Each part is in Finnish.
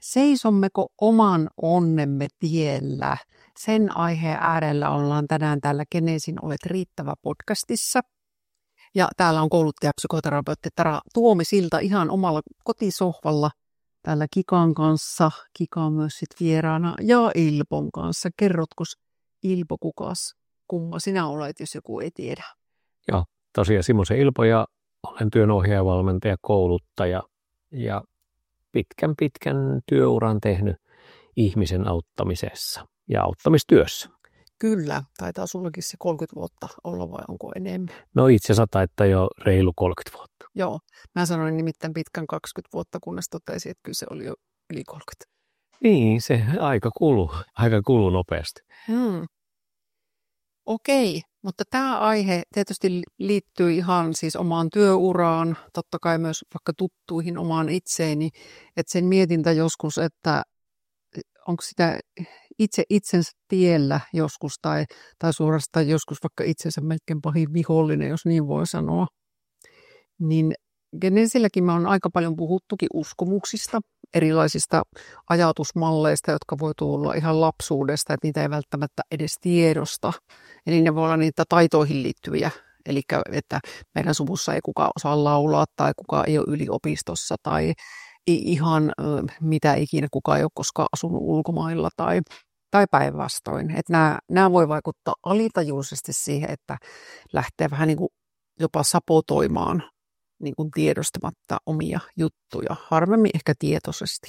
Seisommeko oman onnemme tiellä? Sen aiheen äärellä ollaan tänään täällä Geneesin Olet riittävä podcastissa. Ja täällä on kouluttajapsykoterapeutti Tara Tuomisilta ihan omalla kotisohvalla täällä Kikan kanssa. Kika on myös sit vieraana ja Ilpon kanssa. Kerrotko Ilpo kukas? Kumma sinä olet, jos joku ei tiedä? Joo, tosiaan Simosen Ilpo ja olen työnohjaaja, valmentaja, kouluttaja ja pitkän työuran tehnyt ihmisen auttamisessa ja auttamistyössä. Kyllä, taitaa sullakin se 30 vuotta olla vai onko enemmän? No itse asiassa taitaa jo reilu 30 vuotta. Joo, mä sanoin nimittäin pitkän 20 vuotta, kunnes totesin, että kyllä se oli jo yli 30. Niin, se aika kuluu nopeasti. Okei, mutta tämä aihe tietysti liittyy ihan siis omaan työuraan, totta kai myös vaikka tuttuihin omaan itseeni, että sen mietintä joskus, että onko sitä itsensä tiellä joskus tai suorastaan joskus vaikka itsensä melkein pahin vihollinen, jos niin voi sanoa. Niin Geneesilläkin me on aika paljon puhuttukin uskomuksista, erilaisista ajatusmalleista, jotka voi tulla ihan lapsuudesta, että niitä ei välttämättä edes tiedosta. Eli ne voi olla niitä taitoihin liittyviä, eli että meidän suvussa ei kukaan osaa laulaa tai kukaan ei ole yliopistossa tai ihan mitä ikinä, kukaan ei ole koskaan asunut ulkomailla tai päinvastoin. Että nämä voi vaikuttaa alitajuisesti siihen, että lähtee vähän niin kuin jopa sabotoimaan niin kuin tiedostamatta omia juttuja, harvemmin ehkä tietoisesti.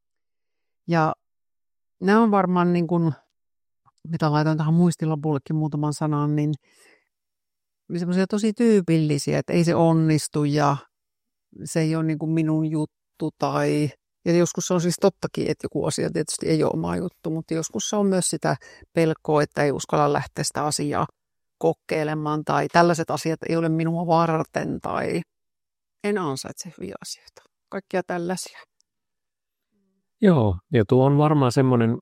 Ja nämä on varmaan, niin kuin, mitä laitan tähän muistilapullekin muutaman sanan, niin semmoisia tosi tyypillisiä, että ei se onnistu ja se ei ole niin kuin minun juttu. Ja joskus se on siis tottakin, että joku asia tietysti ei ole oma juttu, mutta joskus se on myös sitä pelkoa, että ei uskalla lähteä sitä asiaa kokeilemaan tai tällaiset asiat ei ole minua varten tai en ansaitse hyviä asioita. Kaikkia tällaisia. Joo, ja tuo on varmaan semmoinen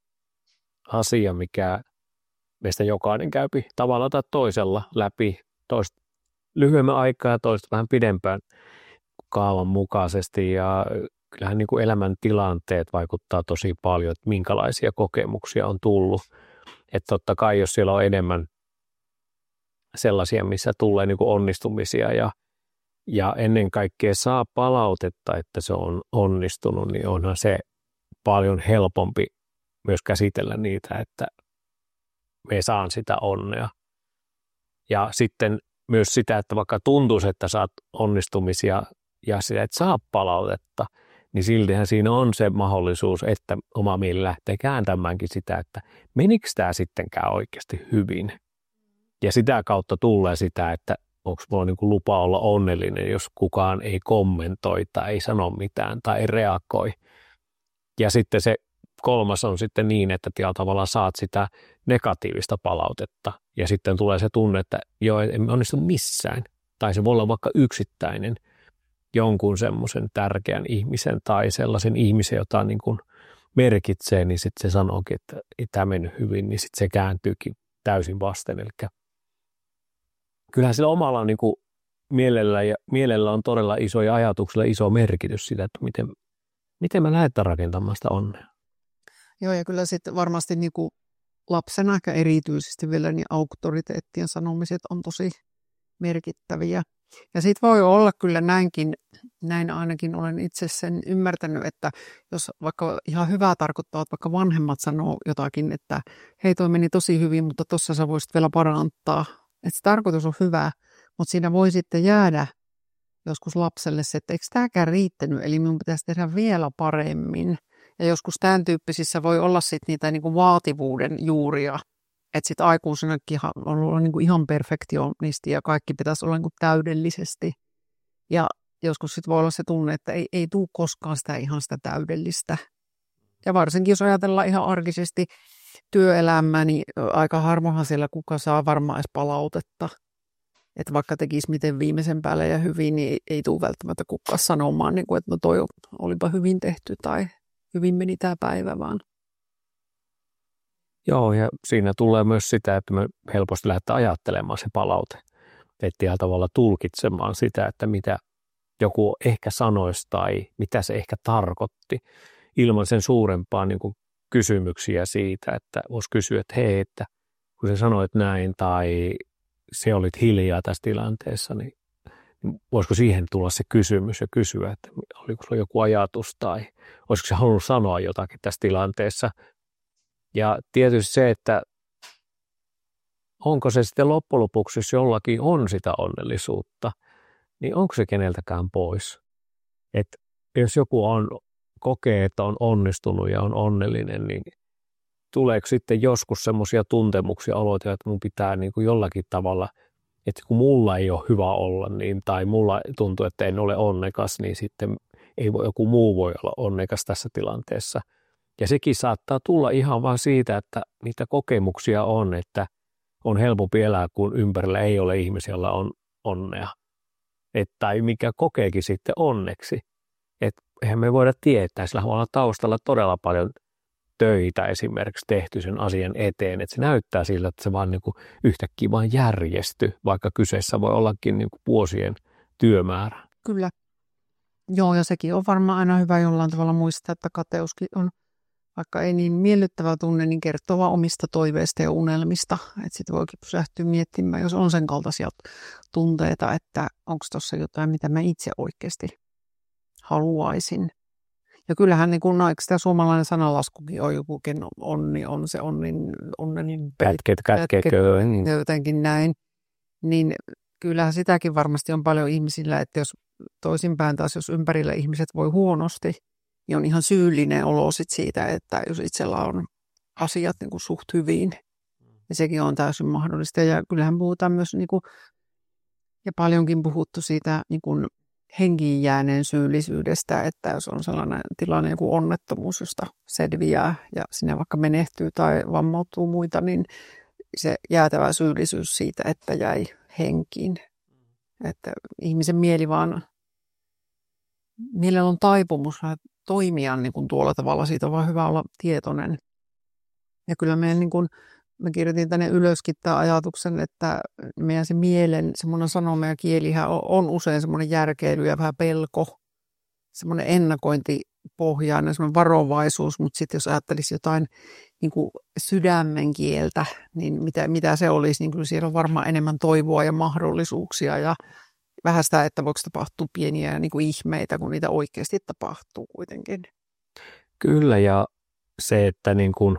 asia, mikä meistä jokainen käypi tavalla tai toisella läpi, toista lyhyemmän aikaa ja toista vähän pidempään kaavan mukaisesti. Ja kyllähän niin kuin elämäntilanteet vaikuttaa tosi paljon, että minkälaisia kokemuksia on tullut. Että totta kai, jos siellä on enemmän sellaisia, missä tulee niin kuin onnistumisia ja ennen kaikkea saa palautetta, että se on onnistunut, niin onhan se paljon helpompi myös käsitellä niitä, että me saan sitä onnea. Ja sitten myös sitä, että vaikka tuntuisi, että saat onnistumisia ja sitä, että saa palautetta, niin siltihän siinä on se mahdollisuus, että oma mieli lähtee kääntämäänkin sitä, että menikö tämä sittenkään oikeasti hyvin. Ja sitä kautta tulee sitä, että onko mulla niin kuin lupa olla onnellinen, jos kukaan ei kommentoi tai ei sano mitään tai ei reagoi. Ja sitten se kolmas on sitten niin, että tavallaan saat sitä negatiivista palautetta ja sitten tulee se tunne, että joo, en onnistu missään. Tai se voi olla vaikka yksittäinen jonkun semmoisen tärkeän ihmisen tai sellaisen ihmisen, jota niin kuin merkitsee, niin sitten se sanookin, että ei tämä mennyt hyvin, niin sitten se kääntyykin täysin vasten. Eli kyllähän sillä omalla niin kuin mielellä on todella iso ja ajatuksella iso merkitys sitä, että miten me lähdetään rakentamaan sitä onnea. Joo, ja kyllä sitten varmasti niin kuin lapsena ehkä erityisesti vielä niin auktoriteettien sanomiset on tosi merkittäviä. Ja sitten voi olla kyllä näin ainakin olen itse sen ymmärtänyt, että jos vaikka ihan hyvää tarkoittaa, vaikka vanhemmat sanoo jotakin, että hei toi meni tosi hyvin, mutta tuossa sä voisit vielä parantaa. Että se tarkoitus on hyvä, mutta siinä voi sitten jäädä joskus lapselle se, että eikö tämäkään riittänyt, eli minun pitäisi tehdä vielä paremmin. Ja joskus tämän tyyppisissä voi olla sitten niitä niin kuin vaativuuden juuria, että sitten aikuisenakin on olla niin kuin ihan perfektionisti ja kaikki pitäisi olla niin kuin täydellisesti. Ja joskus sitten voi olla se tunne, että ei tule koskaan sitä täydellistä. Ja varsinkin jos ajatellaan ihan arkisesti työelämää, niin aika harvoinhan siellä kuka saa varmaan edes palautetta. Että vaikka tekisi miten viimeisen päälle ja hyvin, niin ei tule välttämättä kukaan sanomaan, niin kuin, että no toi olipa hyvin tehty tai hyvin meni tämä päivä vaan. Joo, ja siinä tulee myös sitä, että me helposti lähdetään ajattelemaan se palaute. Että tavalla tulkitsemaan sitä, että mitä joku ehkä sanoisi tai mitä se ehkä tarkoitti. ilman sen suurempaa niin kuin kysymyksiä siitä, että voisi kysyä, että hei, että kun sä sanoit näin tai se olit hiljaa tässä tilanteessa, niin voisiko siihen tulla se kysymys ja kysyä, että oliko sulla joku ajatus tai olisiko se halunnut sanoa jotakin tässä tilanteessa. Ja tietysti se, että onko se sitten loppujen lopuksi, jos jollakin on sitä onnellisuutta, niin onko se keneltäkään pois? Että jos joku kokee, että on onnistunut ja on onnellinen, niin tuleeko sitten joskus semmoisia tuntemuksia, oloja, että mun pitää niin kuin jollakin tavalla, että kun mulla ei ole hyvä olla, niin, tai mulla tuntuu, että en ole onnekas, niin sitten joku muu voi olla onnekas tässä tilanteessa. Ja sekin saattaa tulla ihan vaan siitä, että niitä kokemuksia on, että on helpompi elää, kun ympärillä ei ole ihmisiä, joilla on onnea. Tai mikä kokeekin sitten onneksi. Että eihän me voida tietää, sillä voi olla taustalla todella paljon töitä esimerkiksi tehty sen asian eteen, että se näyttää siltä, että se vaan niin kuin yhtäkkiä vaan järjestyy, vaikka kyseessä voi ollakin niin kuin vuosien työmäärä. Kyllä. Joo, ja sekin on varmaan aina hyvä jollain tavalla muistaa, että kateuskin on, vaikka ei niin miellyttävä tunne, niin kertoo vaan omista toiveista ja unelmista. Että sitten voikin pysähtyä miettimään, jos on sen kaltaisia tunteita, että onko tuossa jotain, mitä mä itse oikeasti haluaisin. Ja kyllähän niin kun, eikö tämä suomalainen sanalaskukin on joku, ken onni on se onnenin Kätkeköön. Niin. Jotenkin näin. Niin kyllähän sitäkin varmasti on paljon ihmisillä, että jos toisinpäin taas, jos ympärillä ihmiset voi huonosti, niin on ihan syyllinen olo sit siitä, että jos itsellä on asiat niin kuin suht hyvin, niin sekin on täysin mahdollista. Ja kyllähän puhutaan myös, niin kuin, ja paljonkin puhuttu siitä niin kuin henkiin jääneen syyllisyydestä, että jos on sellainen tilanne, joku onnettomuus, josta selviää ja sinne vaikka menehtyy tai vammautuu muita, niin se jäätävä syyllisyys siitä, että jäi henkiin. Että ihmisen mielellä on taipumus toimia niin kuin tuolla tavalla, siitä on vaan hyvä olla tietoinen. Ja kyllä mä kirjoitin tänne ylöskin tämän ajatuksen, että meidän se mielen semmoinen sanoma ja kielihän on usein semmoinen järkeily ja vähän pelko, semmoinen ennakointipohjainen, semmoinen varovaisuus, mutta sitten jos ajattelisi jotain niin kuin sydämen kieltä, niin mitä se olisi, niin kyllä siellä on varmaan enemmän toivoa ja mahdollisuuksia ja vähän sitä, että voiko tapahtua pieniä niin kuin ihmeitä, kun niitä oikeasti tapahtuu kuitenkin. Kyllä, ja se, että niin kuin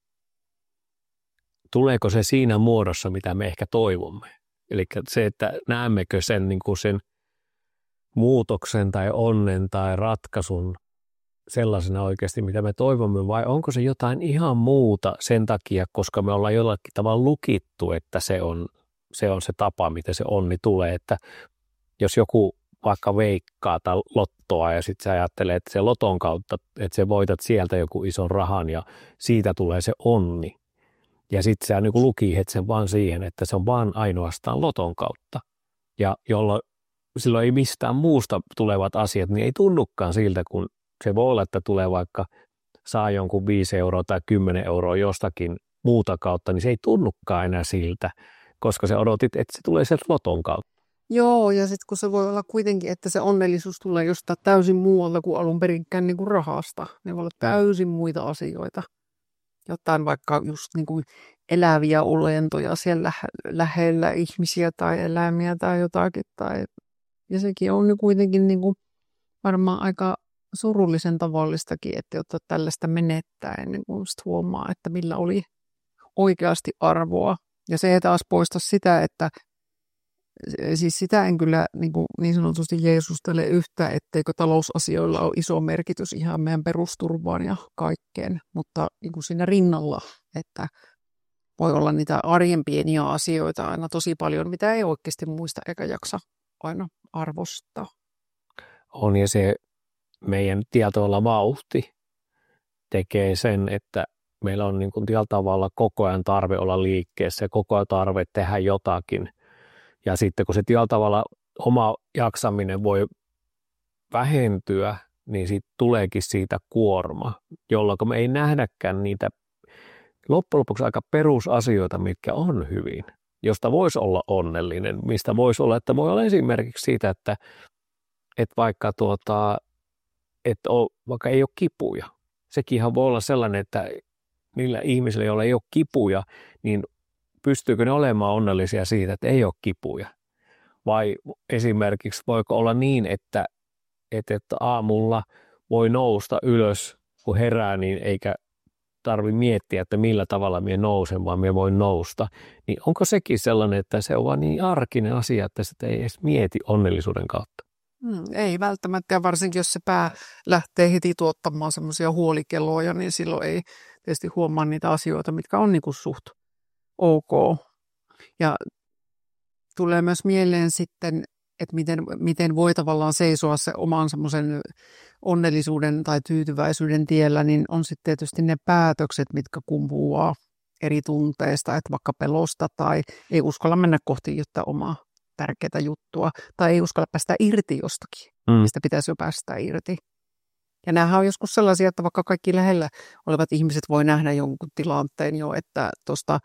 tuleeko se siinä muodossa, mitä me ehkä toivomme. Eli se, että näemmekö sen, niin kuin sen muutoksen tai onnen tai ratkaisun sellaisena oikeasti, mitä me toivomme, vai onko se jotain ihan muuta sen takia, koska me ollaan jollakin tavalla lukittu, että se on se tapa, miten se onni tulee. Että jos joku vaikka veikkaa tai lottoa ja sitten sä ajattelet, että se loton kautta, että sä voitat sieltä joku ison rahan ja siitä tulee se onni. Ja sitten sä niin lukihet sen vaan siihen, että se on vaan ainoastaan loton kautta. Ja silloin ei mistään muusta tulevat asiat, niin ei tunnukaan siltä, kun se voi olla, että tulee vaikka saa jonkun 5 euroa tai 10 euroa jostakin muuta kautta, niin se ei tunnukaan enää siltä, koska sä odotit, että se tulee sieltä loton kautta. Joo, ja sitten kun se voi olla kuitenkin, että se onnellisuus tulee jostain täysin muualta kuin alun perinkään niin kuin rahasta. Ne voi olla täysin muita asioita. Jotain vaikka just niin kuin eläviä olentoja siellä lähellä ihmisiä tai eläimiä tai jotakin. Ja sekin on kuitenkin niin kuin varmaan aika surullisen tavallistakin, että jotta tällaista menettää ennen kuin huomaa, että millä oli oikeasti arvoa. Ja se ei taas poista sitä, että siis sitä en kyllä niin sanotusti jeesustele yhtään, etteikö talousasioilla ole iso merkitys ihan meidän perusturvaan ja kaikkeen, mutta niin kuin siinä rinnalla, että voi olla niitä arjen pieniä asioita aina tosi paljon, mitä ei oikeasti muista eikä jaksa aina arvostaa. On, ja se meidän tietoilla vauhti tekee sen, että meillä on niin kuin tietyllä tavalla koko ajan tarve olla liikkeessä ja koko ajan tarve tehdä jotakin. Ja sitten kun se tietyllä tavalla oma jaksaminen voi vähentyä, niin siitä tuleekin siitä kuorma, jolloin me ei nähdäkään niitä loppujen lopuksi aika perusasioita, mitkä on hyvin, josta voisi olla onnellinen, mistä voisi olla, että voi olla esimerkiksi siitä, että vaikka, vaikka ei ole kipuja, sekinhän voi olla sellainen, että niillä ihmisillä, joilla ei ole kipuja, niin pystyykö ne olemaan onnellisia siitä, että ei ole kipuja? Vai esimerkiksi voiko olla niin, että aamulla voi nousta ylös, kun herää, niin eikä tarvitse miettiä, että millä tavalla minä nousen, vaan minä voin nousta. Niin onko sekin sellainen, että se on vaan niin arkinen asia, että sitä ei edes mieti onnellisuuden kautta? Ei välttämättä, ja varsinkin jos se pää lähtee heti tuottamaan semmoisia huolikeloja, niin silloin ei tietysti huomaa niitä asioita, mitkä on niin kuin suht ok. Ja tulee myös mieleen sitten, että miten voi tavallaan seisoa se oman semmoisen onnellisuuden tai tyytyväisyyden tiellä, niin on sitten tietysti ne päätökset, mitkä kumpuaa eri tunteista, että vaikka pelosta tai ei uskalla mennä kohti jotain omaa tärkeää juttua, tai ei uskalla päästä irti jostakin, mistä pitäisi jo päästä irti. Ja nämähän on joskus sellaisia, että vaikka kaikki lähellä olevat ihmiset voi nähdä jonkun tilanteen jo, että tuosta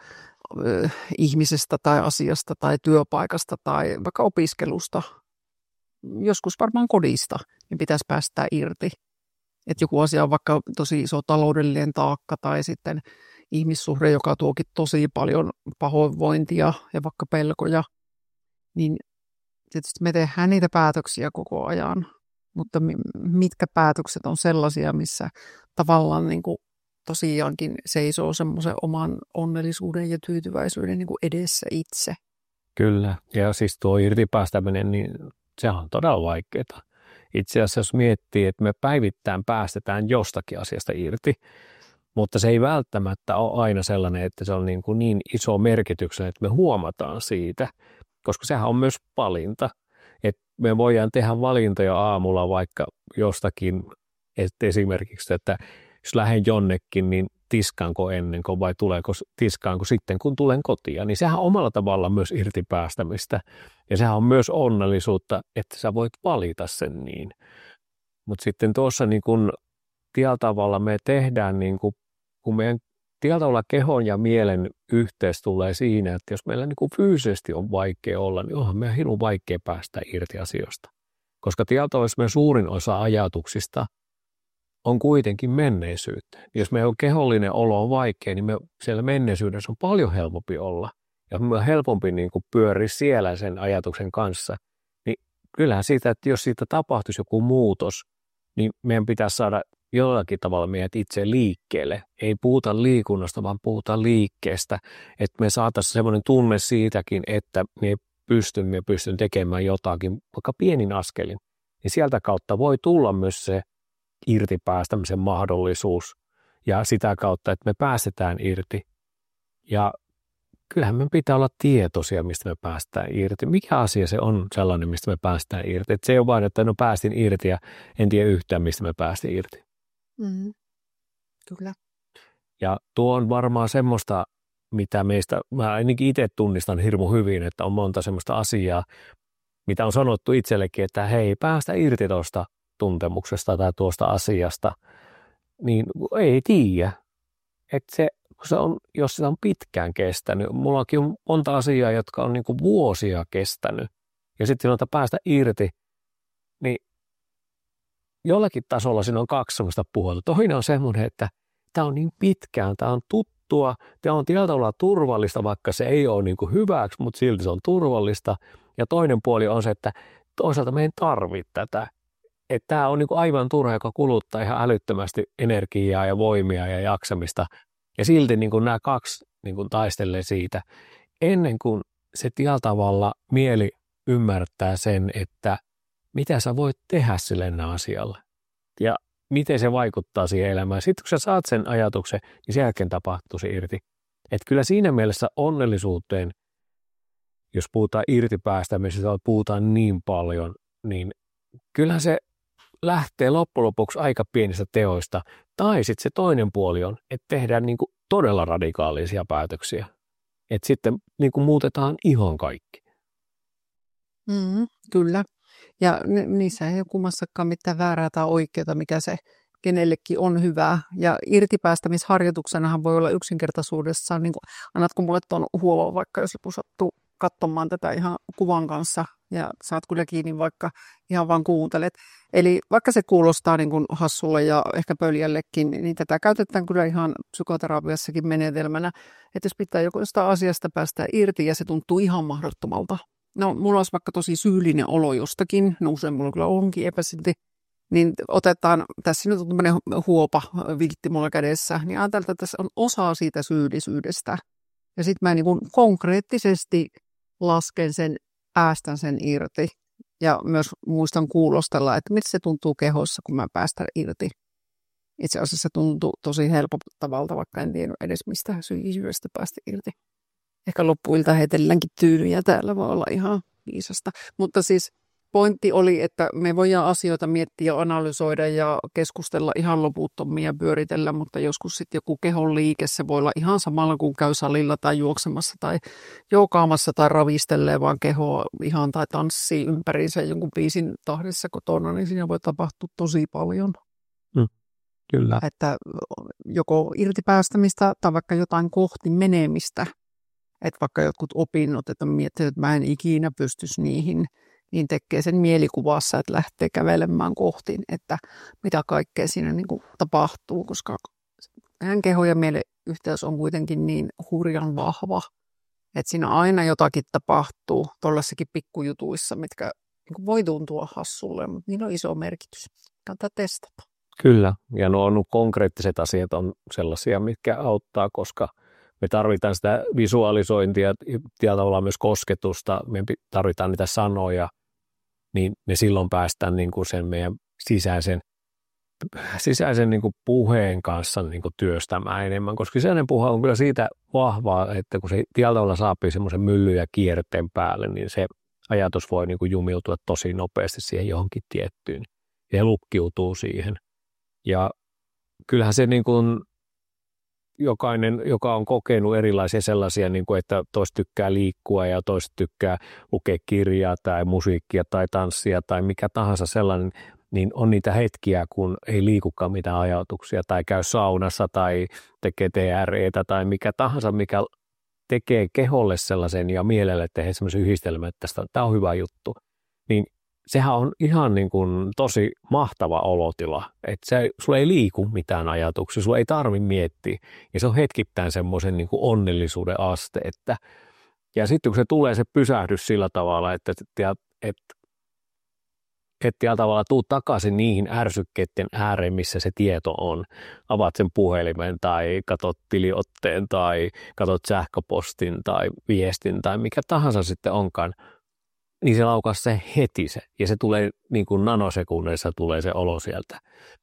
ihmisestä tai asiasta tai työpaikasta tai vaikka opiskelusta, joskus varmaan kodista, niin pitäisi päästä irti. Että joku asia on vaikka tosi iso taloudellinen taakka tai sitten ihmissuhde, joka tuokin tosi paljon pahoinvointia ja vaikka pelkoja, niin tietysti me tehdään niitä päätöksiä koko ajan, mutta mitkä päätökset on sellaisia, missä tavallaan niin kuin tosiaankin seisoo semmoisen oman onnellisuuden ja tyytyväisyyden niin kuin edessä itse. Kyllä, ja siis tuo irtipäästäminen, niin se on todella vaikeaa. Itse asiassa jos miettii, että me päivittäin päästetään jostakin asiasta irti, mutta se ei välttämättä ole aina sellainen, että se on niin iso merkityksellinen, että me huomataan siitä, koska sehän on myös valinta. Että me voidaan tehdä valintoja aamulla vaikka jostakin, että esimerkiksi, että jos lähden jonnekin, niin tiskaanko ennen kuin vai tiskaanko sitten, kun tulen kotiin. Niin sehän on omalla tavalla myös irtipäästämistä. Ja sehän on myös onnellisuutta, että sä voit valita sen niin. Mutta sitten tuossa niin kun tietyllä tavalla me tehdään, niin kun meidän tietyllä tavalla kehon ja mielen yhteys tulee siinä, että jos meillä niin kun fyysisesti on vaikea olla, niin onhan meidän hirveän vaikea päästä irti asioista. Koska tietyllä tavalla meidän suurin osa ajatuksista on kuitenkin menneisyyttä. Jos meidän kehollinen olo on vaikea, niin siellä menneisyydessä on paljon helpompi olla. Ja on helpompi niin kuin pyöriä siellä sen ajatuksen kanssa. Niin kyllähän siitä, että jos siitä tapahtuisi joku muutos, niin meidän pitäisi saada jollakin tavalla meidät itse liikkeelle. Ei puhuta liikunnasta, vaan puhutaan liikkeestä. Että me saataisiin semmoinen tunne siitäkin, että me pystyn tekemään jotakin, vaikka pienin askelin. Niin sieltä kautta voi tulla myös se irtipäästämisen mahdollisuus ja sitä kautta, että me päästetään irti. Ja kyllähän me pitää olla tietoisia, mistä me päästään irti. Mikä asia se on sellainen, mistä me päästään irti? Että se ei ole vain, että no päästin irti ja en tiedä yhtään, mistä me päästiin irti. Kyllä. Ja tuo on varmaan semmoista, mitä mä ainakin itse tunnistan hirmu hyvin, että on monta semmoista asiaa, mitä on sanottu itsellekin, että hei, päästä irti tuosta tuntemuksesta tai tuosta asiasta, niin ei tiedä. Että se, jos sitä on pitkään kestänyt, mullakin on monta asiaa, jotka on niin kuin vuosia kestänyt, ja sitten sanotaan päästä irti, niin jollakin tasolla siinä on kaksi sellaista puolta. Toinen on semmoinen, että tämä on niin pitkään, tämä on tuttua, tämä on tietyllä tavalla turvallista, vaikka se ei ole niin kuin hyväksi, mutta silti se on turvallista. Ja toinen puoli on se, että toisaalta me ei tarvitse tätä. Että tämä on niin kuin aivan turha, joka kuluttaa ihan älyttömästi energiaa ja voimia ja jaksamista. Ja silti niin kuin nämä kaksi niin kuin taistelee siitä, ennen kuin se tietyllä tavalla mieli ymmärtää sen, että mitä sä voit tehdä sille asialle ja miten se vaikuttaa siihen elämään. Sitten kun sä saat sen ajatuksen, niin sen jälkeen tapahtuu se irti. Että kyllä siinä mielessä onnellisuuteen, jos puhutaan irtipäästämisestä, puhutaan niin paljon, niin kyllähän se lähtee loppujen lopuksi aika pienistä teoista. Tai sitten se toinen puoli on, että tehdään niin kuin todella radikaalisia päätöksiä. Että sitten niin kuin muutetaan ihan kaikki. Kyllä. Ja niissä ei ole kummassakaan mitään väärää tai oikeaa, mikä se kenellekin on hyvää. Ja irtipäästämisharjoituksenahan voi olla yksinkertaisuudessaan, niin kuin, annatko mulle tuon huollon vaikka, jos joku sattuu katsomaan tätä ihan kuvan kanssa ja saat kyllä kiinni, vaikka ihan vaan kuuntelet. Eli vaikka se kuulostaa niin kuin hassulle ja ehkä pöljällekin, niin tätä käytetään kyllä ihan psykoterapiassakin menetelmänä, että jos pitää jostain asiasta päästä irti ja se tuntuu ihan mahdottomalta. No, mulla olisi vaikka tosi syyllinen olo jostakin, no usein mulla kyllä onkin epäsilti, niin otetaan, tässä nyt on tämmöinen huopa viltti mulla kädessä, niin ajatellaan, että tässä on osa siitä syyllisyydestä. Ja sitten mä niin kuin konkreettisesti lasken sen, päästän sen irti. Ja myös muistan kuulostella, että miltä se tuntuu kehossa, kun mä päästän irti. Itse asiassa se tuntuu tosi helpottavalta, vaikka en tiedä edes mistä syyllisyydestä päästä irti. Ehkä loppuilta heitelläänkin tyynyjä, täällä voi olla ihan viisasta. Mutta siis pointti oli, että me voidaan asioita miettiä ja analysoida ja keskustella ihan loputtomia ja pyöritellä, mutta joskus sitten joku kehon liike, se voi olla ihan samalla kuin käy salilla tai juoksemassa tai joogaamassa tai ravistelee vaan kehoa ihan tai tanssii ympäriinsä jonkun biisin tahdissa kotona, niin siinä voi tapahtua tosi paljon. Kyllä. Että joko irtipäästämistä tai vaikka jotain kohti menemistä, että vaikka jotkut opinnot, että miettii, että mä en ikinä pystyisi niihin, niin tekee sen mielikuvassa, että lähtee kävelemään kohti, että mitä kaikkea siinä niin kuin tapahtuu, koska hän keho ja mielen yhteys on kuitenkin niin hurjan vahva, että siinä aina jotakin tapahtuu tuollaisessakin pikkujutuissa, mitkä niin kuin voi tuntua hassulle, mutta niillä on iso merkitys. Kannattaa testata. Kyllä, ja nuo konkreettiset asiat on sellaisia, mitkä auttaa, koska me tarvitaan sitä visualisointia ja tavallaan myös kosketusta, me tarvitaan niitä sanoja, niin me silloin päästään niin kuin sen meidän sisäisen niin kuin puheen kanssa niin kuin työstämään enemmän, koska sisäinen puhe on kyllä siitä vahvaa, että kun se tietyllä tavalla saapii semmoisen myllyn ja kierteen päälle, niin se ajatus voi niin kuin jumiutua tosi nopeasti siihen johonkin tiettyyn ja lukkiutuu siihen. Ja kyllähän se niin kuin jokainen, joka on kokenut erilaisia sellaisia, niin kuin, että toiset tykkää liikkua ja toiset tykkää lukea kirjaa tai musiikkia tai tanssia tai mikä tahansa sellainen, niin on niitä hetkiä, kun ei liikukaan mitään ajatuksia tai käy saunassa tai tekee TREtä tai mikä tahansa, mikä tekee keholle sellaisen ja mielelle tehdä sellaisen yhdistelmän, että tämä on hyvä juttu. Niin sehän on ihan niin kuin tosi mahtava olotila, että sulla ei liiku mitään ajatuksia, sulla ei tarvitse miettiä, ja se on hetkittäin semmoisen niin kuin onnellisuuden aste, ja sitten kun se tulee se pysähdys sillä tavalla, että tavalla tuu takaisin niihin ärsykkeiden ääreen, missä se tieto on, avaat sen puhelimen tai katot tiliotteen tai katot sähköpostin tai viestin tai mikä tahansa sitten onkaan, niin se laukaisi se heti se, ja se tulee niin kuin nanosekunneissa tulee se olo sieltä.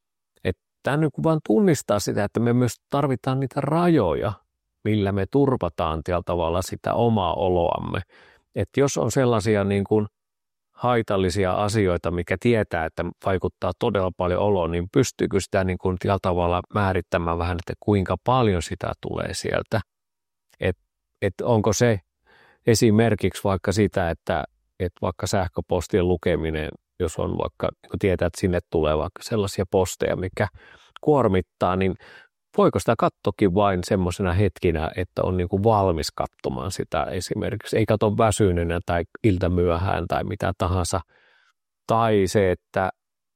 Tämä nyt kun vaan tunnistaa sitä, että me myös tarvitaan niitä rajoja, millä me turvataan tällä tavalla sitä omaa oloamme. Että jos on sellaisia niin kuin haitallisia asioita, mikä tietää, että vaikuttaa todella paljon oloon, niin pystyykö sitä niin kuin tällä tavalla määrittämään vähän, että kuinka paljon sitä tulee sieltä. Että onko se esimerkiksi vaikka sitä, että vaikka sähköpostien lukeminen, jos on vaikka, kun tietää, että sinne tulee vaikka sellaisia posteja, mikä kuormittaa, niin voiko sitä katsoakin vain semmoisena hetkinä, että on niin kuin valmis katsomaan sitä esimerkiksi, ei katso väsyneenä tai iltamyöhään tai mitä tahansa. Tai se, että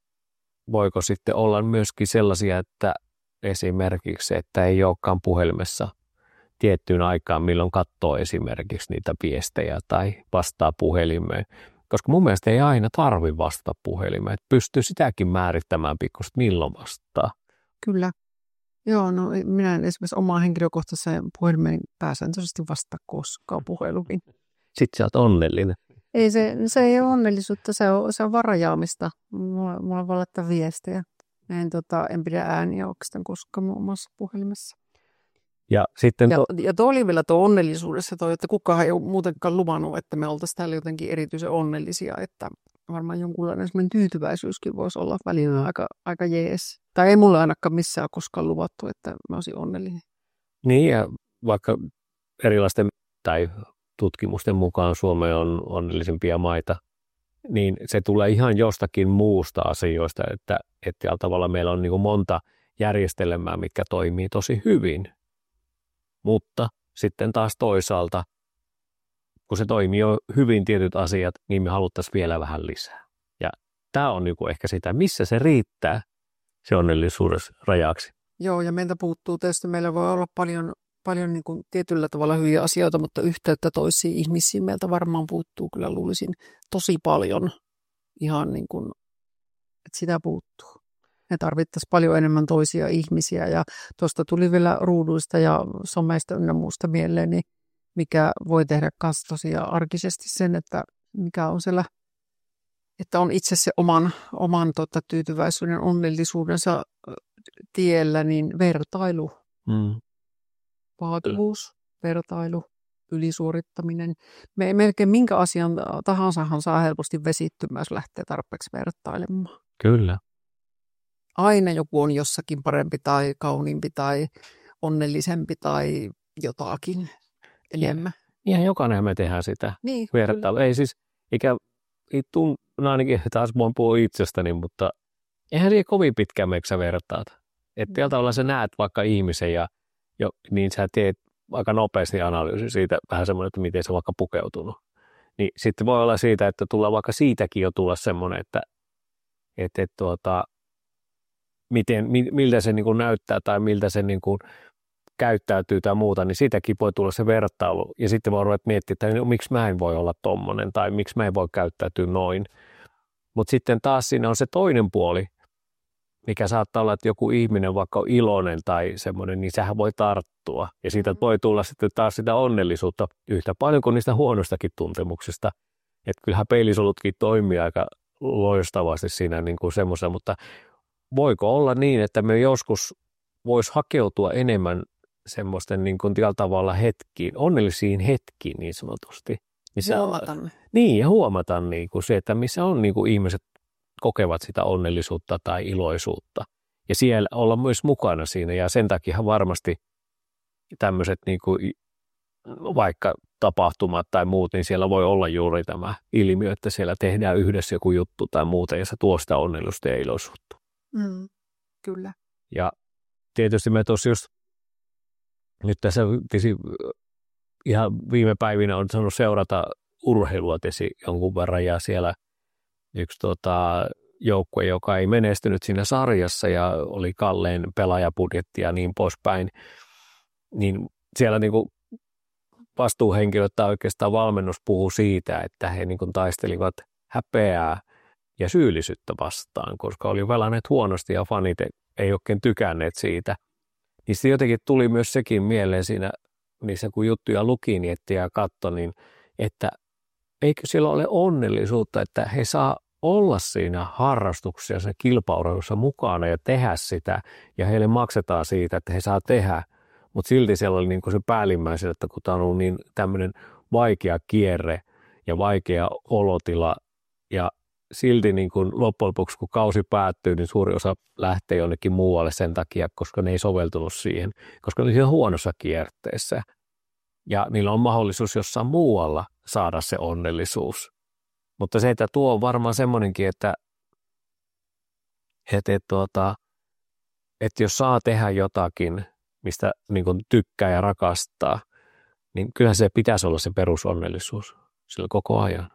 voiko sitten olla myöskin sellaisia, että esimerkiksi, että ei olekaan puhelimessa tiettyyn aikaan, milloin katsoo esimerkiksi niitä viestejä tai vastaa puhelimeen. Koska mun mielestä ei aina tarvitse vastata puhelimeen. Että pystyy sitäkin määrittämään pikkuisesti, milloin vastaa. Kyllä. Joo, no minä esimerkiksi omaan henkilökohtaiseen puhelimeen pääsääntöisesti vastaa koskaan puheluihin. Sitten sä oot onnellinen. Ei se ei ole onnellisuutta, se on varajaamista. Mulla voi laittaa viestejä. En pidä ääniä oikeastaan koskaan mun omassa puhelimessa. Ja tuo oli vielä tuo onnellisuudessa, että kukaan ei ole muutenkaan luvannut, että me oltaisiin täällä jotenkin erityisen onnellisia, että varmaan jonkunlainen semmoinen tyytyväisyyskin voisi olla välillä aika jees. Tai ei mulle ainakaan missään koskaan luvattu, että mä olisin onnellinen. Niin, ja vaikka erilaisten tai tutkimusten mukaan Suomi on onnellisimpia maita, niin se tulee ihan jostakin muusta asioista, että tällä tavalla meillä on niin kuin monta järjestelmää, mitkä toimii tosi hyvin. Mutta sitten taas toisaalta kun se toimii jo hyvin tietyt asiat, niin me haluttaisiin vielä vähän lisää. Ja tämä on niinku ehkä sitä, missä se riittää se onnellisuudessa rajaksi. Joo, ja meiltä puuttuu tietysti, meillä voi olla paljon niin kuin tietyllä tavalla hyviä asioita, mutta yhteyttä toisiin ihmisiin meiltä varmaan puuttuu, kyllä luulisin, tosi paljon. Ihan niin kuin, että sitä puuttuu. Me tarvittaisiin paljon enemmän toisia ihmisiä, ja tuosta tuli vielä ruuduista ja someista ynnä muusta mieleen, niin mikä voi tehdä myös tosiaan arkisesti sen, että mikä on siellä, että on itse se oman tyytyväisyyden, onnellisuudensa tiellä, niin vertailu, vaativuus, vertailu, ylisuorittaminen. Melkein minkä asian tahansahan saa helposti vesittyä, jos lähtee tarpeeksi vertailemaan. Kyllä. Aina joku on jossakin parempi tai kauniimpi tai onnellisempi tai jotakin enemmän. Ihan jokainen me tehdään sitä niin, vertailua. Ei siis, ainakin taas voin puhua itsestäni, mutta eihän siihen kovin pitkään meksä vertaat. Että tällä tavalla sä näet vaikka ihmisen ja niin sä teet aika nopeasti analyysi siitä vähän semmoinen, että miten se on vaikka pukeutunut. Niin sitten voi olla siitä, että tulee vaikka siitäkin jo tulla semmoinen, että miltä se niin kuin näyttää tai miltä se niin kuin käyttäytyy tai muuta, niin siitäkin voi tulla se vertailu. Ja sitten voi ruveta miettimään, että miksi mä en voi olla tommonen tai miksi mä en voi käyttäytyä noin. Mutta sitten taas siinä on se toinen puoli, mikä saattaa olla, että joku ihminen vaikka on iloinen tai semmoinen, niin sehän voi tarttua. Ja siitä voi tulla sitten taas sitä onnellisuutta yhtä paljon kuin niistä huonostakin tuntemuksista. Että kyllähän peilisolutkin toimii aika loistavasti siinä niin kuin semmoisella, mutta voiko olla niin, että me joskus vois hakeutua enemmän semmoisten niin kuin tällä tavalla hetkiin, onnellisiin hetkiin niin sanotusti. Ja huomata niin kuin se, että missä on niin kuin ihmiset kokevat sitä onnellisuutta tai iloisuutta. Ja siellä olla myös mukana siinä. Ja sen takia varmasti tämmöiset niin kuin vaikka tapahtumat tai muut, niin siellä voi olla juuri tämä ilmiö, että siellä tehdään yhdessä joku juttu tai muuta, ja se tuo sitä onnellisuutta ja iloisuutta. Kyllä. Ja tietysti me tuossa just nyt tässä ihan viime päivinä on saanut seurata urheilua jonkun verran, ja siellä yksi joukkue, joka ei menestynyt siinä sarjassa ja oli kallein pelaajabudjetti ja niin poispäin, niin siellä niin kuin vastuuhenkilöt tai oikeastaan valmennus puhuu siitä, että he niin kuin taistelivat häpeää ja syyllisyyttä vastaan, koska oli pelanneet huonosti ja fanit ei oikein tykänneet siitä. Niin sitten jotenkin tuli myös sekin mieleen siinä, niissä kun juttuja luki ja katsoi, niin että eikö siellä ole onnellisuutta, että he saa olla siinä harrastuksessa ja kilpaurheilussa mukana ja tehdä sitä, ja heille maksetaan siitä, että he saa tehdä, mutta silti siellä oli niin kuin se päällimmäisenä, että kun tämä on ollut niin tämmöinen vaikea kierre ja vaikea olotila, ja silti niin kuin loppujen lopuksi, kun kausi päättyy, niin suuri osa lähtee jonnekin muualle sen takia, koska ne ei soveltunut siihen, koska ne on huonossa kierteessä. Ja niillä on mahdollisuus jossain muualla saada se onnellisuus. Mutta se, että tuo on varmaan semmoinenkin, että jos saa tehdä jotakin, mistä niin kuin tykkää ja rakastaa, niin kyllähän se pitäisi olla se perusonnellisuus sillä koko ajan.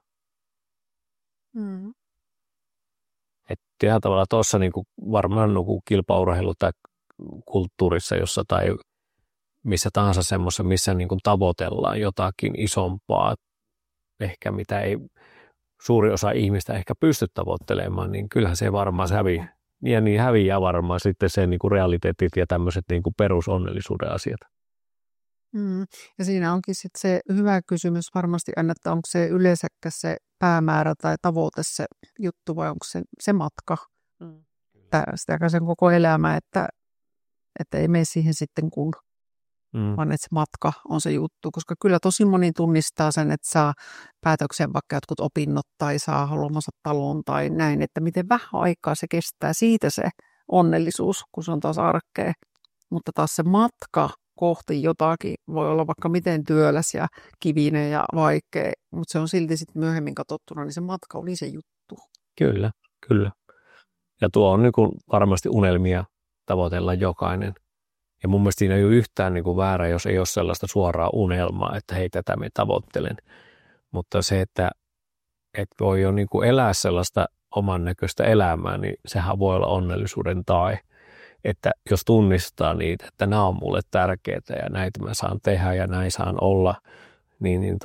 Että tällä tavalla tuossa niin kuin varmaan kilpaurheilu tai kulttuurissa jossa tai missä tahansa semmoisessa, missä niin kuin tavoitellaan jotakin isompaa, ehkä mitä ei suuri osa ihmistä ehkä pysty tavoittelemaan, niin kyllähän se varmaan häviää. Ja niin häviää varmaan sitten se niin kuin realiteetit ja tämmöiset niin kuin perusonnellisuuden asiat. Ja siinä onkin sitten se hyvä kysymys varmasti aina, että onko se yleensäkään se päämäärä tai tavoite se juttu vai onko se matka. Sitä sen koko elämä, että ei mene siihen sitten kun, vaan että se matka on se juttu. Koska kyllä tosi moni tunnistaa sen, että saa päätöksen vaikka jotkut opinnot tai saa haluamansa talon tai näin, että miten vähän aikaa se kestää siitä se onnellisuus, kun se on taas arkea. Mutta taas se matka kohti jotakin voi olla vaikka miten työläs ja kivinen ja vaikea, mutta se on silti sitten myöhemmin katsottuna, niin se matka oli se juttu. Kyllä, kyllä. Ja tuo on niin kuin varmasti unelmia tavoitella jokainen. Ja mun mielestä siinä ei ole yhtään niin kuin väärä, jos ei ole sellaista suoraa unelmaa, että hei, tätä me tavoittelen. mutta se, että voi jo niin kuin elää sellaista oman näköistä elämää, niin sehän voi olla onnellisuuden tae. Että jos tunnistaa niitä, että nämä on mulle tärkeitä ja näitä mä saan tehdä ja näin saan olla, niin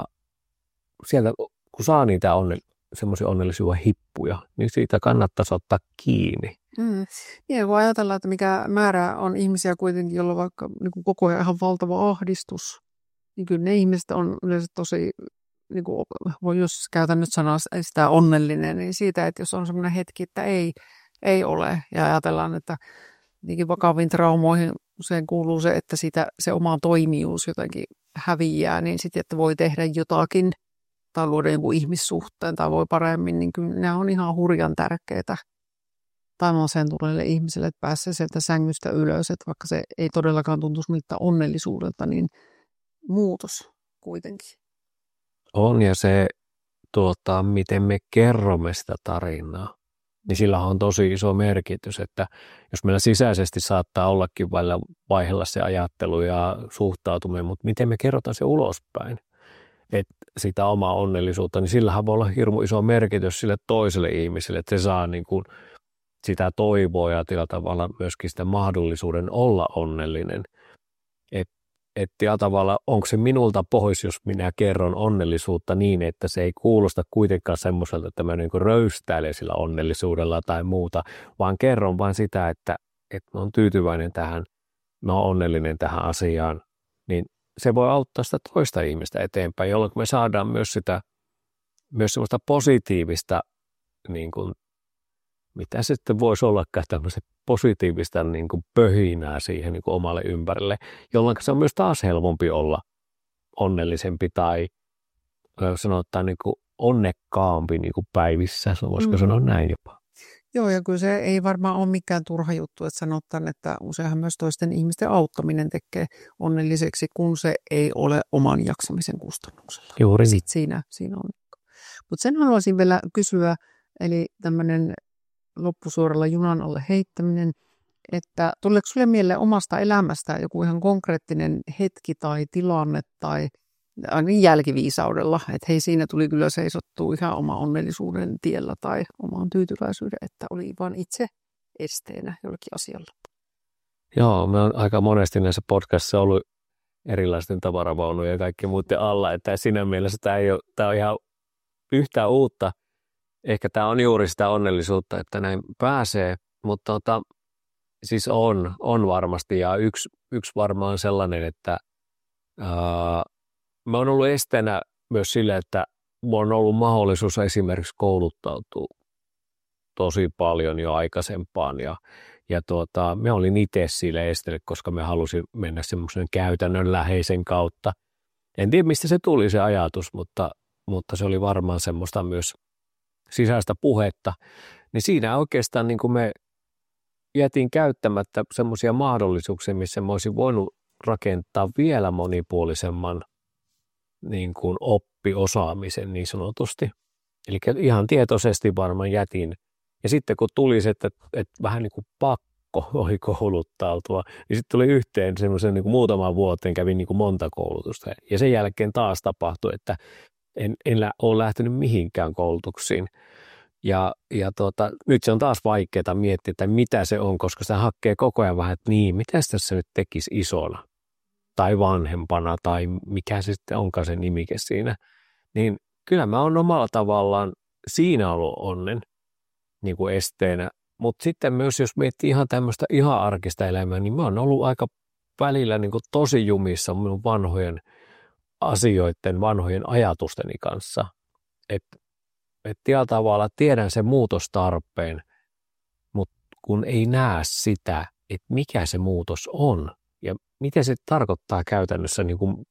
sieltä kun saa niitä semmoisia onnellisuuden hippuja, niin siitä kannattaisi ottaa kiinni. Niin, voi ajatella, että mikä määrä on ihmisiä kuitenkin, joilla vaikka niin kuin koko ajan ihan valtava ahdistus. Niin kyllä ne ihmiset on yleensä tosi, niin kuin, voi jos käytän nyt sanaa sitä onnellinen, niin siitä, että jos on semmoinen hetki, että ei ole. Ja ajatellaan, että niinkin vakaviin traumoihin usein kuuluu se, että se oma toimijuus jotenkin häviää, niin sitten, että voi tehdä jotakin tai luoda jonkun ihmissuhteen tai voi paremmin, niin kyllä nämä on ihan hurjan tärkeitä taivaaseen tulleille ihmisille, että pääsee sieltä sängystä ylös, että vaikka se ei todellakaan tuntuisi miltään onnellisuudelta, niin muutos kuitenkin. On, ja se, miten me kerromme sitä tarinaa, niin sillä on tosi iso merkitys, että jos meillä sisäisesti saattaa ollakin vaihella se ajattelu ja suhtautuminen, mutta miten me kerrotaan se ulospäin, että sitä omaa onnellisuutta, niin sillähän voi olla hirmu iso merkitys sille toiselle ihmiselle, että se saa niin kuin sitä toivoa ja tällä tavalla myöskin sitä mahdollisuuden olla onnellinen. Että tavalla onko se minulta pois, jos minä kerron onnellisuutta niin, että se ei kuulosta kuitenkaan semmoiselta, että mä niin kuin röystäilen sillä onnellisuudella tai muuta, vaan kerron vain sitä, että mä oon tyytyväinen tähän, mä oon onnellinen tähän asiaan, niin se voi auttaa sitä toista ihmistä eteenpäin, jolloin me saadaan myös semmoista positiivista, niin kuin, mitä se sitten voisi ollakaan, tämmöistä positiivista niin kuin pöhinää siihen niin kuin omalle ympärille, jolloin se on myös taas helpompi olla onnellisempi tai sanotaan niin kuin onnekkaampi niin kuin päivissä, voisiko sanoa näin jopa. Joo, ja kyllä se ei varmaan ole mikään turha juttu, että sanotaan, että useinhan myös toisten ihmisten auttaminen tekee onnelliseksi, kun se ei ole oman jaksamisen kustannuksella. Juuri. Sitten siinä on. Mutta sen haluaisin vielä kysyä, eli tämmöinen loppusuoralla junan alle heittäminen, että tuleeko sinulle mieleen omasta elämästä joku ihan konkreettinen hetki tai tilanne tai ainakin jälkiviisaudella, että hei, siinä tuli kyllä seisottua ihan oma onnellisuuden tiellä tai omaan tyytyväisyyden, että oli vain itse esteenä jollekin asialla. Joo, me on aika monesti näissä podcastissa ollut erilaisten tavaravaunuja ja kaikki muuten alla, että siinä mielessä tämä on ihan yhtään uutta. Ehkä tämä on juuri sitä onnellisuutta, että näin pääsee, mutta siis on varmasti ja yksi varmaan sellainen, että mä oon ollut esteenä myös sille, että mulla on ollut mahdollisuus esimerkiksi kouluttautua tosi paljon jo aikaisempaan ja mä olin itse sille estelle, koska mä halusin mennä semmoisen käytännönläheisen kautta. En tiedä, mistä se tuli se ajatus, mutta se oli varmaan semmoista myös sisäistä puhetta. Niin siinä oikeastaan niin kuin me jätin käyttämättä semmoisia mahdollisuuksia, missä mä olisin voinut rakentaa vielä monipuolisemman niin kuin oppiosaamisen niin sanotusti. Eli ihan tietoisesti varmaan jätin. Ja sitten kun tuli se, että vähän niin kuin pakko oli kouluttautua, niin sitten tuli yhteen semmoisen niin kuin muutaman vuoteen kävin niin kuin monta koulutusta. Ja sen jälkeen taas tapahtui, että en ole lähtenyt mihinkään koulutuksiin. Ja nyt se on taas vaikeaa miettiä, että mitä se on, koska se hakee koko ajan vähän, että niin, mitä se nyt tekisi isona tai vanhempana tai mikä se sitten onkaan se nimike siinä. Niin kyllä mä oon omalla tavallaan siinä ollut onnen niin kuin esteenä. Mutta sitten myös jos miettii ihan tämmöistä ihan arkista elämää, niin mä oon ollut aika välillä niin kuin tosi jumissa minun vanhojen asioiden, vanhojen ajatusteni kanssa. Että tietyllä tavalla tiedän sen muutostarpeen, mutta kun ei näe sitä, että mikä se muutos on ja mitä se tarkoittaa käytännössä niin kuin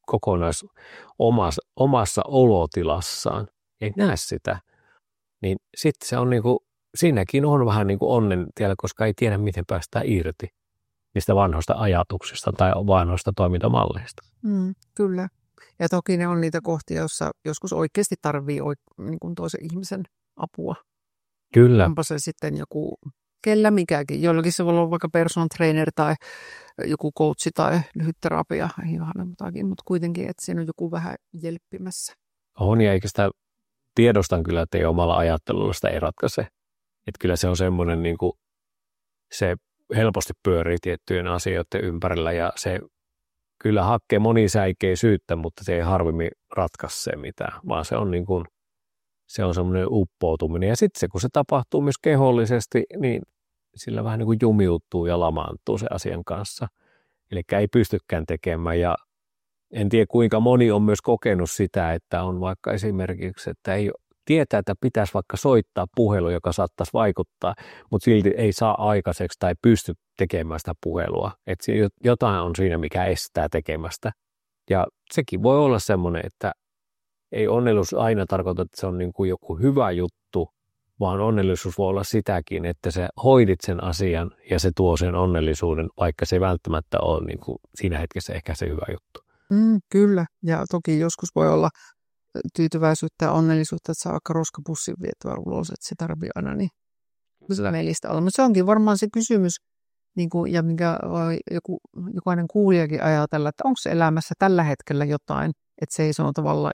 omassa olotilassaan, ei näe sitä, niin sitten se on niin kuin, siinäkin on vähän niin kuin onnen tiellä, koska ei tiedä, miten päästään irti niistä vanhoista ajatuksista tai vanhoista toimintamalleista. Kyllä. Ja toki ne on niitä kohtia, joissa joskus oikeasti tarvii niin kuin toisen ihmisen apua. Kyllä. Onpa se sitten joku, kellä mikäkin. Jollakin se voi olla vaikka personal trainer tai joku coachi tai lyhytterapia, ihan jotakin, mutta kuitenkin, että siinä on joku vähän jelppimässä. On, ja eikä sitä tiedostan kyllä, että ei omalla ajattelulla sitä ei ratkaise. Että kyllä se on semmoinen, niin kuin, se helposti pyörii tiettyjen asioiden ympärillä ja se kyllä hakee monisäikeisyyttä, mutta se ei harvemmin ratkaise se mitään, vaan se on, niin kuin, se on semmoinen uppoutuminen. Ja sitten se, kun se tapahtuu myös kehollisesti, niin sillä vähän niin kuin jumiutuu ja lamaantuu se asian kanssa. Eli ei pystykään tekemään ja en tiedä kuinka moni on myös kokenut sitä, että on vaikka esimerkiksi, että ei tietää, että pitäisi vaikka soittaa puhelu, joka saattaisi vaikuttaa, mutta silti ei saa aikaiseksi tai pysty tekemään sitä puhelua. Että jotain on siinä, mikä estää tekemästä. Ja sekin voi olla semmoinen, että ei onnellisuus aina tarkoita, että se on niin kuin joku hyvä juttu, vaan onnellisuus voi olla sitäkin, että sä hoidit sen asian ja se tuo sen onnellisuuden, vaikka se ei välttämättä ole niin kuin siinä hetkessä ehkä se hyvä juttu. Kyllä, ja toki joskus voi olla tyytyväisyyttä ja onnellisuutta, että saa vaikka roskapussin vietyä ulos, että se tarvii aina niin sitä nelistä olla. Mutta se onkin varmaan se kysymys, niin kuin, ja minkä jokainen kuulijakin ajatella, että onko se elämässä tällä hetkellä jotain, että seisoo tavallaan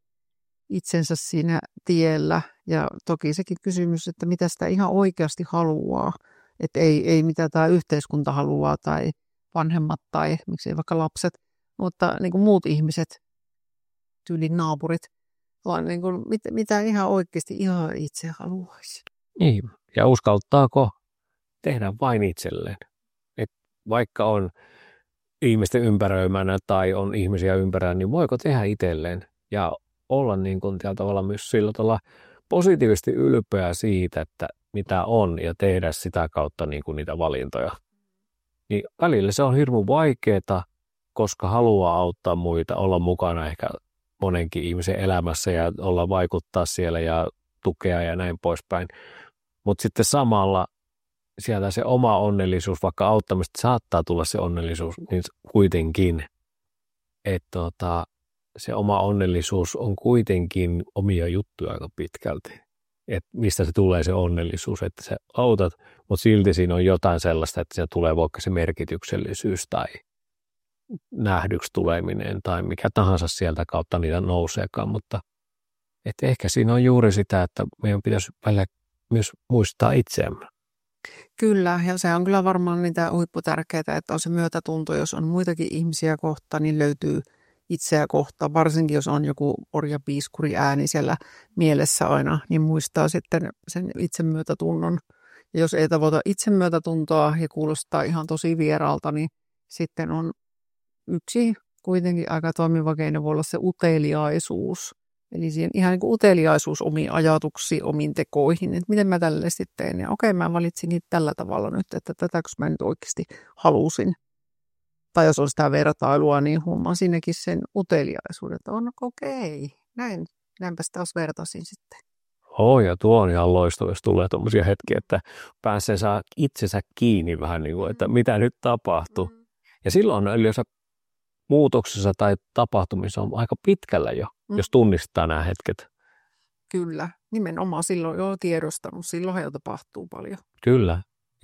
itsensä siinä tiellä. Ja toki sekin kysymys, että mitä sitä ihan oikeasti haluaa, että ei mitä tämä yhteiskunta haluaa tai vanhemmat tai miksei vaikka lapset, mutta niin kuin muut ihmiset, tyylin naapurit, vaan niin kuin, mitä ihan oikeasti ihan itse haluaisi. Niin, ja uskaltaako tehdä vain itselleen. Et vaikka on ihmisten ympäröimänä tai on ihmisiä ympärillä, niin voiko tehdä itselleen ja olla niin kuin tällä tavalla myös sillä tavalla positiivisesti ylpeä siitä, että mitä on ja tehdä sitä kautta niin kuin niitä valintoja. Niin välillä se on hirmu vaikeaa, koska haluaa auttaa muita, olla mukana ehkä monenkin ihmisen elämässä ja olla vaikuttaa siellä ja tukea ja näin poispäin. Mutta sitten samalla sieltä se oma onnellisuus, vaikka auttamista saattaa tulla se onnellisuus, niin kuitenkin, että se oma onnellisuus on kuitenkin omia juttuja aika pitkälti. Että mistä se tulee se onnellisuus, että sä autat, mutta silti siinä on jotain sellaista, että se tulee vaikka se merkityksellisyys tai nähdyksi tuleminen tai mikä tahansa sieltä kautta niitä nouseekaan, mutta että ehkä siinä on juuri sitä, että meidän pitäisi välillä myös muistaa itseämme. Kyllä, ja se on kyllä varmaan niitä huipputärkeää, että on se myötätunto, jos on muitakin ihmisiä kohtaan, niin löytyy itseä kohtaan, varsinkin jos on joku orjapiiskuri ääni siellä mielessä aina, niin muistaa sitten sen itsemyötätunnon. Ja jos ei tavoita itsemyötätuntoa ja kuulostaa ihan tosi vieraalta, niin sitten on yksi kuitenkin aika toimiva keino voi olla se uteliaisuus. Eli siihen ihan niin kuin uteliaisuus omiin ajatuksiin, omiin tekoihin, että miten mä tälle sitten teen. Ja okei, mä valitsin niitä tällä tavalla nyt, että tätäkö mä nyt oikeasti halusin. Tai jos on sitä vertailua, niin huomaan siinäkin sen uteliaisuuden, että on okei, näinpä sitä vertasin sitten. Ja tuo on ihan loistava, jos tulee tuommoisia hetkiä, että pääsee saa itsensä kiinni vähän niin kuin, että mitä nyt tapahtuu. Ja silloin yleensä muutoksessa tai tapahtumissa on aika pitkällä jo, jos tunnistaa nämä hetket. Kyllä, nimenomaan silloin jo tiedostanut, silloin jo tapahtuu paljon. Kyllä,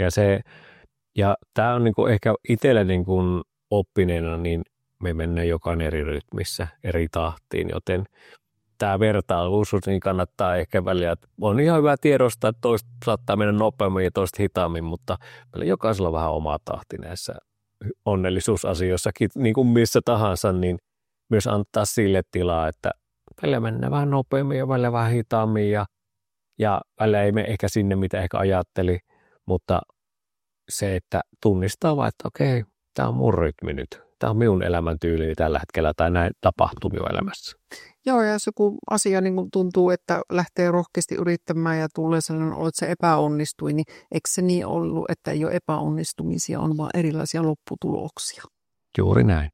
ja tämä on niinku ehkä itselle niinku oppineena, niin me mennään jokainen eri rytmissä, eri tahtiin, joten tämä vertailuus, niin kannattaa ehkä välillä, että on ihan hyvä tiedostaa, että toista saattaa mennä nopeammin ja toista hitaammin, mutta jokaisella on vähän oma tahti näissä onnellisuusasioissakin, niin kuin missä tahansa, niin myös antaa sille tilaa, että välillä mennään vähän nopeammin ja välillä vähän hitaammin ja välillä ei mene ehkä sinne, mitä ehkä ajatteli, mutta se, että tunnistaa vaan, että okei, tämä on mun rytmi nyt. Tämä on minun elämäntyylini tällä hetkellä tai näin tapahtuu minun elämässä. Joo, ja jos joku asia niin kun tuntuu, että lähtee rohkeasti yrittämään ja tulee sellainen olo, että se epäonnistui, niin eikö se niin ollut, että ei ole epäonnistumisia, on vaan erilaisia lopputuloksia? Juuri näin.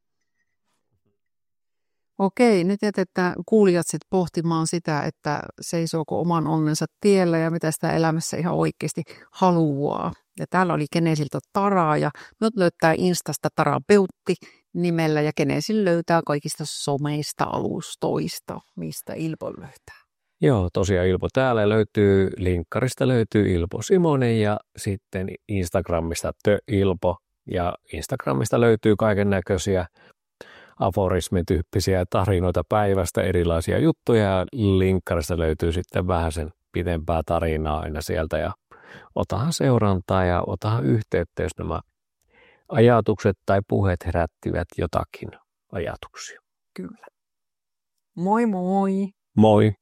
Okei, nyt jätetään kuulijat sitten pohtimaan sitä, että seisooko oman onnensa tiellä ja mitä sitä elämässä ihan oikeasti haluaa. Ja täällä oli Geneesiltä Tara ja minut löytää Instasta Tara Peutti nimellä ja Geneesil löytää kaikista someista alustoista, mistä Ilpo löytää. Joo, tosiaan Ilpo täällä löytyy, linkkarista löytyy Ilpo Simonen ja sitten Instagramista Ilpo ja Instagramista löytyy kaiken näköisiä aforismityyppisiä tarinoita päivästä, erilaisia juttuja ja linkkarista löytyy sitten vähän sen pitempää tarinaa aina sieltä ja otahan seurantaa ja otahan yhteyttä, jos nämä ajatukset tai puheet herättivät jotakin ajatuksia. Kyllä. Moi moi! Moi!